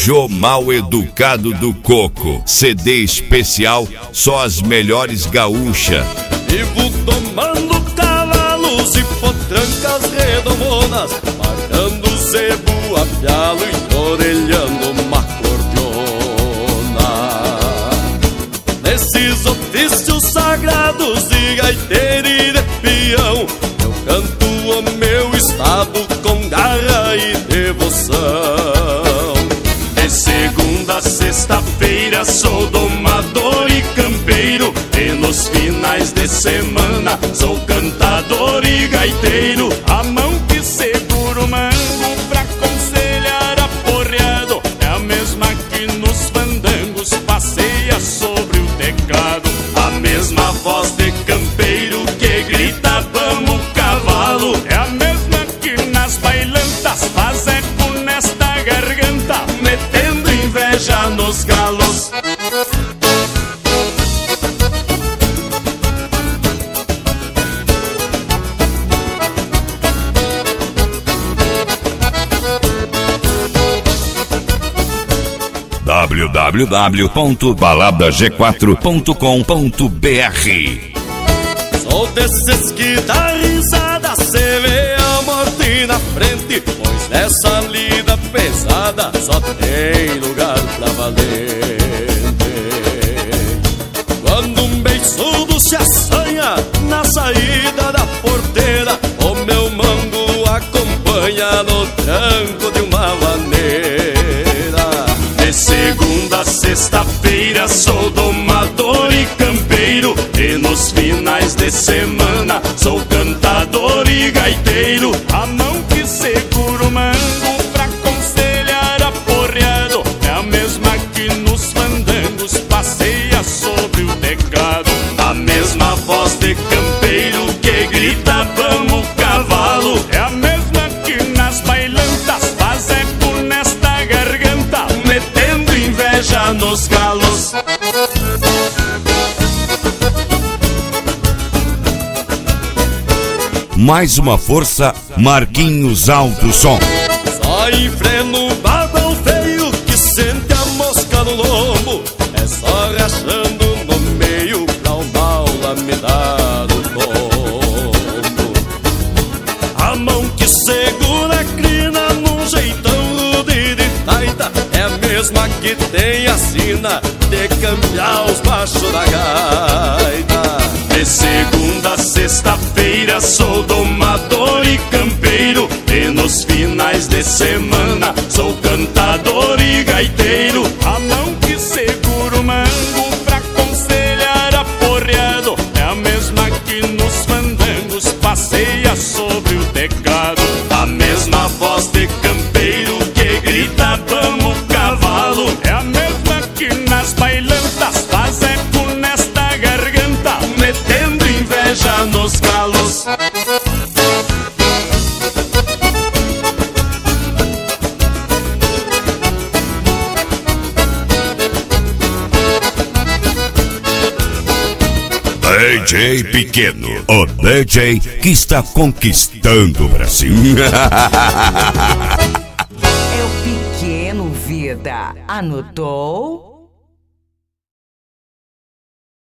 Jô Mal Educado do Coco. CD especial, só as melhores gaúcha. Vivo tomando cavalos e potrancas redomonas, marcando zebo a pialo e orelhando uma cordiona. Nesses ofícios sagrados de gaiteiro e de peão, eu canto o meu estado com garra e devoção. De segunda a sexta-feira sou domador e campeiro, e nos finais de semana sou cantador e gaiteiro. A mão que segura o mango pra aconselhar aporreado é a mesma que nos fandangos passeia sobre o teclado. A mesma voz de campeiro que grita vamos cavalo é a mesma que nas bailantas faz eco nesta garganta, metendo inveja nos galos. www.baladag4.com.br. Sou desses que dá risada, cê vê a morte na frente, pois nessa lida pesada só tem lugar pra valente. Quando um beiçudo se assanha na saída da porteira, o meu mango acompanha no tranco de uma vaneira. De segunda a sexta-feira sou domador e campeiro, e nos finais de semana sou cantador e gaiteiro. A mão que segura o mango pra aconselhar aporreado é a mesma que nos fandangos passeia sobre o teclado. A mesma voz de campeiro que grita vamos cavalo é a mesma que nas bailantas faz eco nesta garganta, metendo inveja nos galos. Mais uma força, Marquinhos Alto Som. Só enfreno bagual feio que sente a mosca no lombo, é só rachando no meio pra o mal me dar o tombo. A mão que segura a crina num jeitão rude de taita é a mesma que tem a sina de campear os baixos da gaita. De segunda a sexta-feira sou domador e campeiro, e nos finais de semana sou cantador e gaiteiro. A mão que segura o mango pra aconselhar aporreado é a mesma que nos fandangos passeia sobre o teclado. A mesma voz de campeiro que grita vamos cavalo é a mesma que nas bailantas faz eco nesta garganta, metendo inveja nos galos. DJ Pequeno, o DJ que está conquistando o Brasil. É o Pequeno, vida. Anotou?